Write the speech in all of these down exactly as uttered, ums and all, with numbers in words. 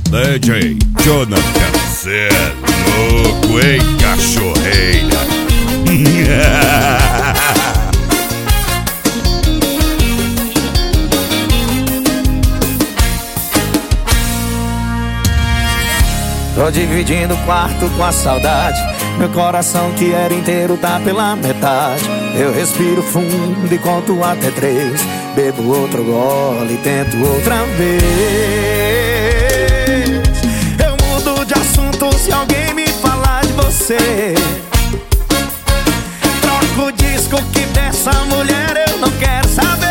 D J Jonathan, cê é louco, hein, cachorreira? Tô dividindo o quarto com a saudade. Meu coração que era inteiro tá pela metade. Eu respiro fundo e conto até três. Bebo outro gole e tento outra vez. Eu mudo de assunto se alguém me falar de você. Troco o disco que dessa mulher eu não quero saber.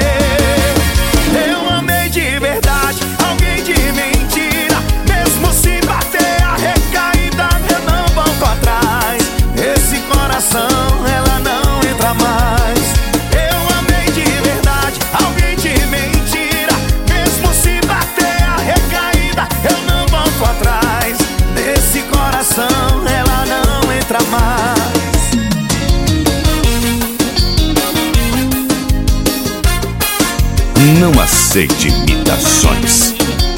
Eu amei de verdade, alguém de mentira. Mesmo se bater a recaída, eu não volto atrás. Esse coração, ela não entra mais. Eu amei de verdade, alguém de mentira. Mesmo se bater a recaída, eu não volto atrás. Nesse coração, ela não entra mais. Não aceite imitações.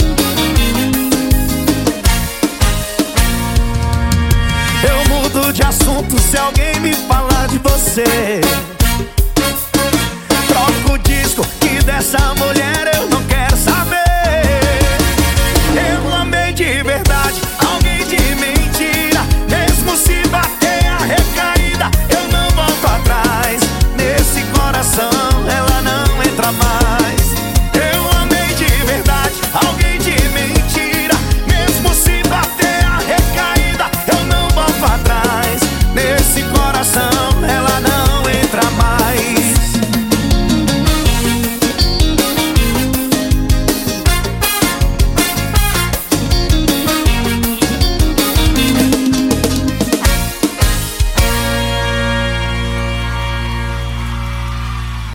Eu mudo de assunto se alguém me falar de você. Troco o disco que dessa mulher